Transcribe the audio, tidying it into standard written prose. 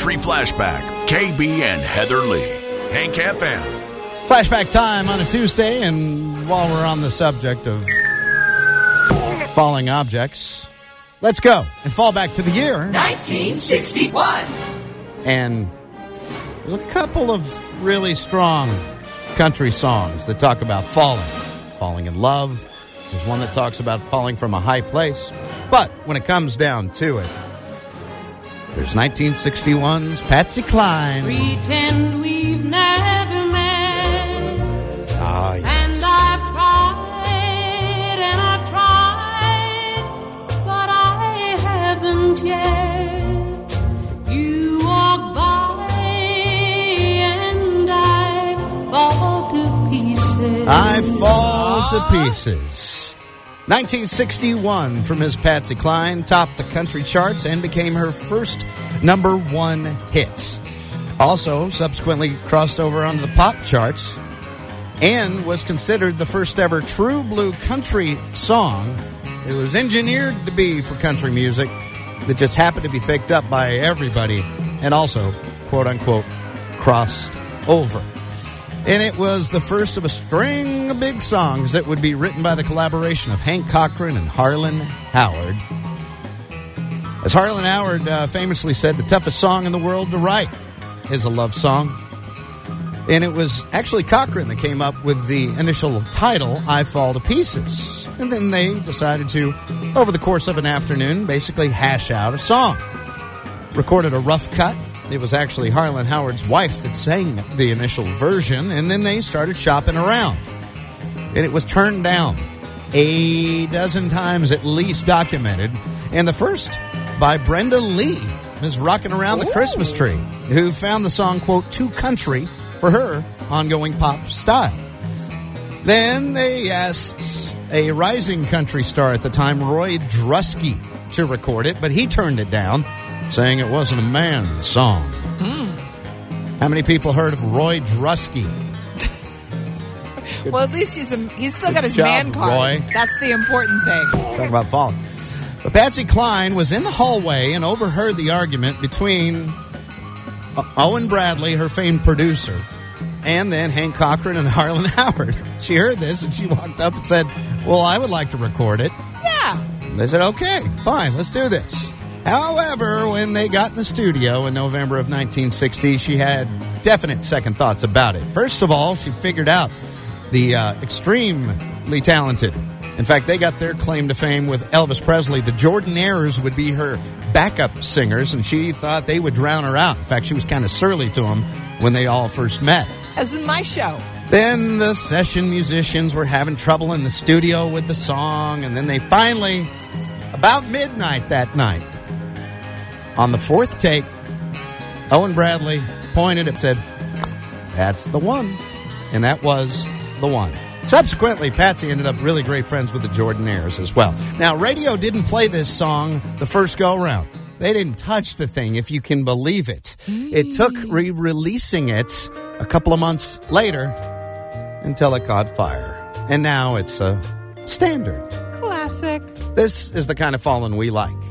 Country Flashback. KB and Heather Lee. Hank FM. Flashback time on a Tuesday, and while we're on the subject of falling objects, let's go and fall back to the year 1961. And there's a couple of really strong country songs that talk about falling in love. There's one that talks about falling from a high place. But when it comes down to it, there's 1961's Patsy Cline. Pretend we've never met. Ah, yes. And I've tried, but I haven't yet. You walk by and I fall to pieces. I fall to pieces. 1961 from Ms. Patsy Cline topped the country charts and became her first number one hit. Also, subsequently crossed over onto the pop charts and was considered the first ever true blue country song. It was engineered to be for country music that just happened to be picked up by everybody and also, quote-unquote, crossed over. And it was the first of a string of big songs that would be written by the collaboration of Hank Cochran and Harlan Howard. As Harlan Howard famously said, the toughest song in the world to write is a love song. And it was actually Cochran that came up with the initial title, I Fall to Pieces. And then they decided to, over the course of an afternoon, basically hash out a song. Recorded a rough cut. It was actually Harlan Howard's wife that sang the initial version, and then they started shopping around. And it was turned down a dozen times at least documented. And the first by Brenda Lee, Ms. Rockin' Around the Christmas Tree, who found the song, quote, too country for her ongoing pop style. Then they asked a rising country star at the time, Roy Drusky, to record it, but he turned it down, saying it wasn't a man's song. How many people heard of Roy Drusky? Well, at least he's still got his job, man card. Roy. That's the important thing. Talking about falling. But Patsy Cline was in the hallway and overheard the argument between Owen Bradley, her famed producer, and then Hank Cochran and Harlan Howard. She heard this and she walked up and said, well, I would like to record it. Yeah. They said, okay, fine, let's do this. However, when they got in the studio in November of 1960, she had definite second thoughts about it. First of all, she figured out the extremely talented. In fact, they got their claim to fame with Elvis Presley. The Jordanaires would be her backup singers, and she thought they would drown her out. In fact, she was kind of surly to them when they all first met. As in my show. Then the session musicians were having trouble in the studio with the song, and then they finally, about midnight that night, on the fourth take, Owen Bradley pointed and said, that's the one. And that was the one. Subsequently, Patsy ended up really great friends with the Jordanaires as well. Now, radio didn't play this song the first go-around. They didn't touch the thing, if you can believe it. It took re-releasing it a couple of months later until it caught fire. And now it's a standard. Classic. This is the kind of fallen we like.